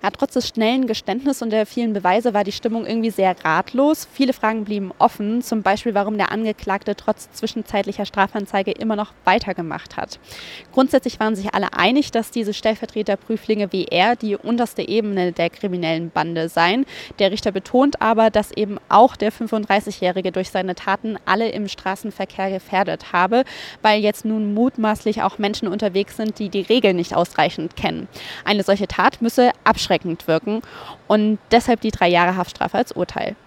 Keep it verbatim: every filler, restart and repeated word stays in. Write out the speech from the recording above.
Ja, trotz des schnellen Geständnisses und der vielen Beweise war die Stimmung irgendwie sehr ratlos. Viele Fragen blieben offen, zum Beispiel warum der Angeklagte trotz zwischenzeitlicher Strafanzeige immer noch weitergemacht hat. Grundsätzlich waren sich alle einig, dass diese Stellvertreterprüflinge wie er die unterste Ebene der kriminellen Bande seien. Der Richter betont aber, dass eben auch der fünfunddreißigjährige durch seine Taten alle im Straßenverkehr gefährdet habe, weil jetzt nun mutmaßlich auch Menschen unterwegs sind, die die Regeln nicht ausreichend kennen. Eine solche Tat müsse abschreckend wirken und deshalb die drei Jahre Haftstrafe als Urteil.